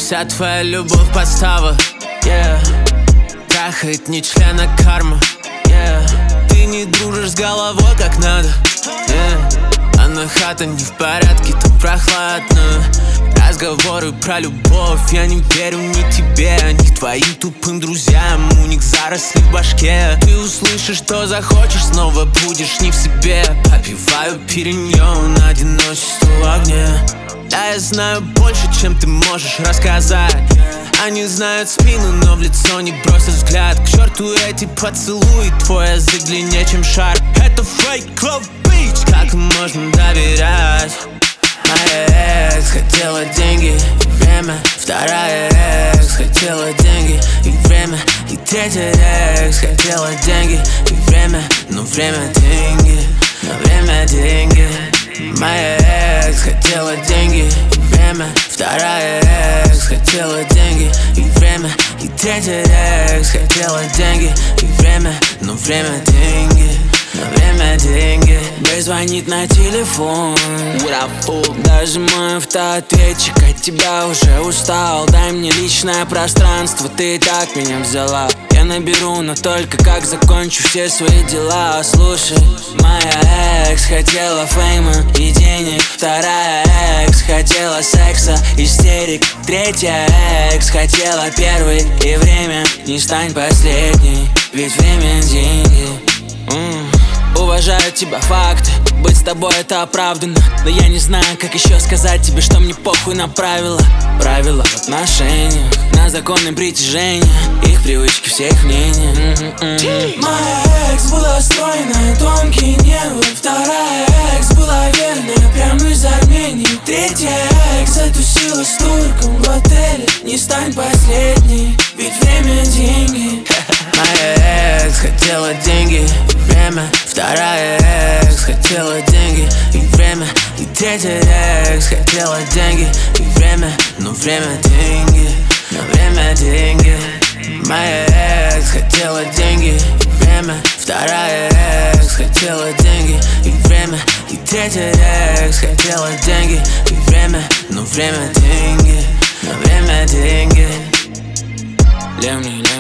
Вся твоя любовь подстава, yeah. Трахает не член, а карма, yeah. Ты не дружишь с головой как надо, yeah. А на хата не в порядке, там прохладно. Разговоры про любовь, я не верю ни тебе, ни твоим тупым друзьям. У них заросли в башке. Ты услышишь, что захочешь, снова будешь не в себе. Попиваю периньон, одиночество в огне. Да, я знаю больше, чем ты можешь рассказать. Они знают спину, но в лицо не бросят взгляд. К черту эти поцелуи, твой язык длиннее, чем шар. Это фейк, love bitch, как можно доверять? Моя экс хотела деньги и время. Вторая экс хотела деньги и время. И третья экс хотела деньги и время. Но время деньги, но время деньги. Моя экс хотела деньги и время. Вторая экс хотела деньги и время. И третья экс хотела деньги и время. Но время деньги, но время деньги. Бэй звонит на телефон, даже мой автоответчик от тебя уже устал. Дай мне личное пространство, ты и так меня взяла. Я наберу, но только как закончу все свои дела. Слушай, моя экс хотела фейма и денег. Вторая экс хотела секса, истерик. Третья экс хотела первый и время. Не стань последней, ведь время деньги. Уважаю тебя, факты, быть с тобой это оправданно. Но я не знаю, как еще сказать тебе, что мне похуй на правила. Правила в отношениях, на законы притяжения, их привычки, все их мнения. Моя экс была стройная, тонкие нервы. Вторая экс была верная, прямо из Армении. Третья экс затусила с турком в отеле. Не стань последней, ведь время деньги. Моя экс хотела деньги и время. Вторая экс хотела деньги и время. И третья экс хотела деньги и время. Но время деньги, но время деньги. Моя экс хотела деньги и время. Вторая экс хотела деньги и время. И третья экс хотела деньги и время. Но время деньги, но время деньги.